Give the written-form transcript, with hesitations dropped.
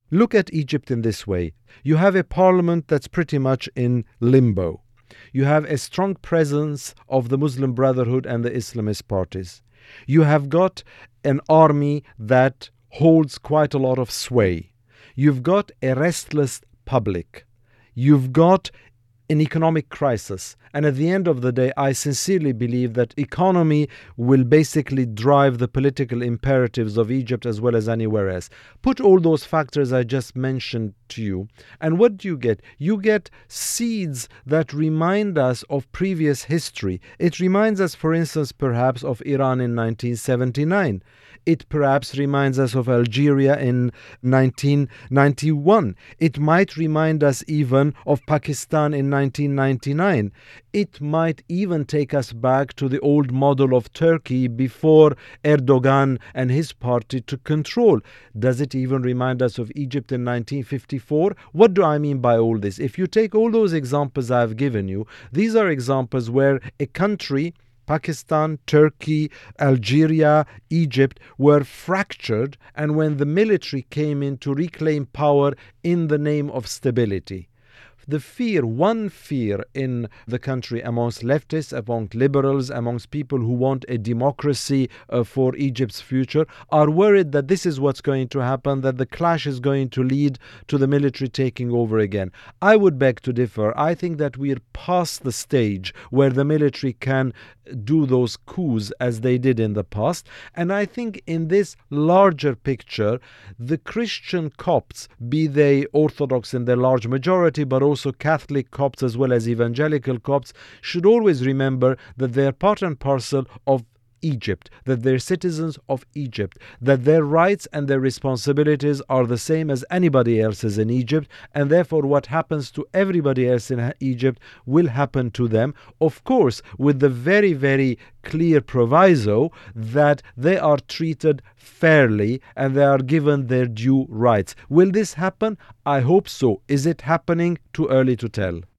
Look at Egypt in this way. You have a parliament that's pretty much in limbo. You have a strong presence of the Muslim Brotherhood and the Islamist parties. You have got an army that holds quite a lot of sway. You've got a restless public. You've got an economic crisis. And at the end of the day, I sincerely believe that economy will basically drive the political imperatives of Egypt as well as anywhere else. Put all those factors I just mentioned to you, and what do you get? You get seeds that remind us of previous history. It reminds us, for instance, perhaps of Iran in 1979. It perhaps reminds us of Algeria in 1991. It might remind us even of Pakistan in 1999. It might even take us back to the old model of Turkey before Erdogan and his party took control. Does it even remind us of Egypt in 1954? What do I mean by all this? If you take all those examples I've given you, these are examples where a country, Pakistan, Turkey, Algeria, Egypt, were fractured, and when the military came in to reclaim power in the name of stability. One fear in the country amongst leftists, amongst liberals, amongst people who want a democracy for Egypt's future, are worried that this is what's going to happen, that the clash is going to lead to the military taking over again. I would beg to differ. I think that we're past the stage where the military can do those coups as they did in the past. And I think in this larger picture, the Christian Copts, be they Orthodox in their large majority, but also Catholic Copts as well as evangelical Copts, should always remember that they're part and parcel of Egypt, that they're citizens of Egypt, that their rights and their responsibilities are the same as anybody else's in Egypt, and therefore what happens to everybody else in Egypt will happen to them, of course, with the very, very clear proviso that they are treated fairly and they are given their due rights. Will this happen? I hope so. Is it happening? Too early to tell.